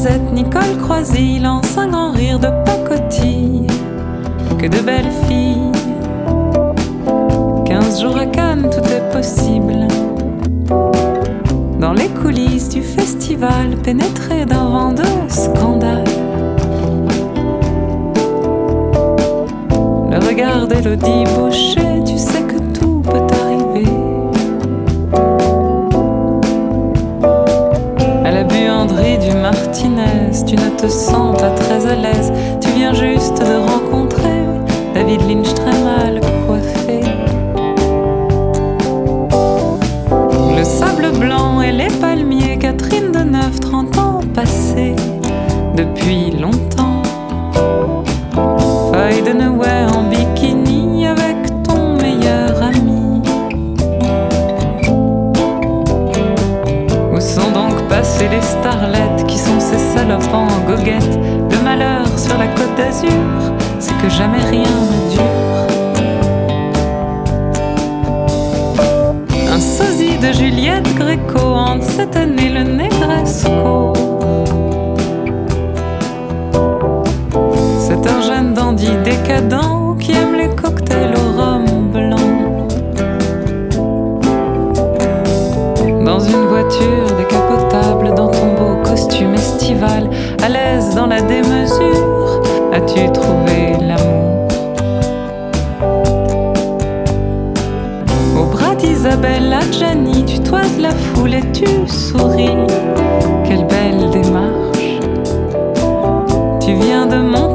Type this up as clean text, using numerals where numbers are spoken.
Croisette, Nicole Croisy lance un grand rire de pacotille. Que de belles filles. 15 jours à Cannes, tout est possible. Dans les coulisses du festival, pénétré d'un vent de scandale. Le regard d'Élodie Boucher, tu sais que tout peut arriver. À la buanderie du Martinez, tu ne te sens pas très à l'aise. Tu viens juste de rencontrer David Lynch très mal coiffé. Le sable blanc et les palmiers, Catherine de 9-30 ans passés depuis longtemps. Feuille de Noël en bikini avec ton meilleur ami. Où sont donc passées les starlettes qui sont ces salopes en goguette? Le malheur sur la côte d'Azur, c'est que jamais rien ne dure. Un sosie de Juliette Gréco hante cette année le Negresco. C'est un jeune dandy décadent qui aime les cocktails au rhum blanc. Dans une voiture décapotable, dans ton beau costume estival, à l'aise dans la démesure, as-tu trouvé l'amour? Au bras d'Isabelle Adjani, tu toises la foule et tu souris. Quelle belle démarche! Tu viens de monter